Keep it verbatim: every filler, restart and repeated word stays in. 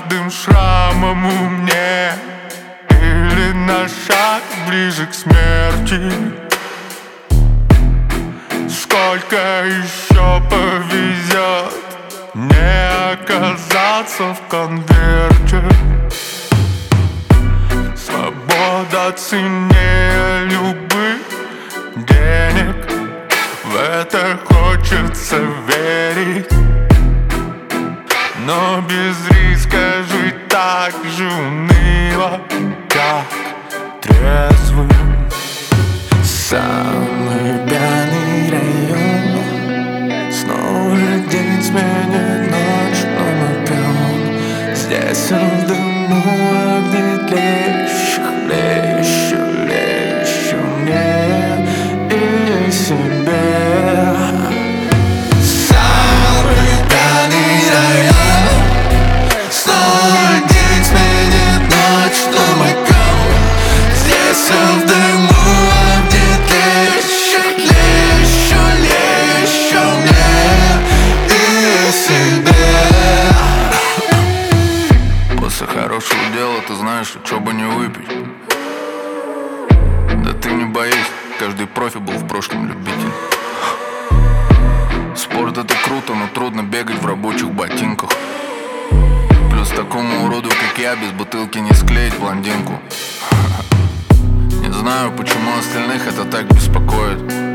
каждым шрамом умнее, или на шаг ближе к смерти. Сколько еще повезет не оказаться в конверте. Свобода ценнее любых денег, в это хочется верить. Но без риска жить так же уныло, как трезвым. Самый пьяный район, снова день сменит ночь, но мы пьем. Здесь в дыму огни тлеющих, лещу, лещу мне и себе. Самый пьяный район, снова день сменит ночь, но мы пьем. Здесь в дыму хорошего дела, ты знаешь, что бы не выпить. Да ты не боись, каждый профи был в прошлом любитель. Спорт это круто, но трудно бегать в рабочих ботинках. Плюс такому уроду, как я, без бутылки не склеить блондинку. Не знаю, почему остальных это так беспокоит.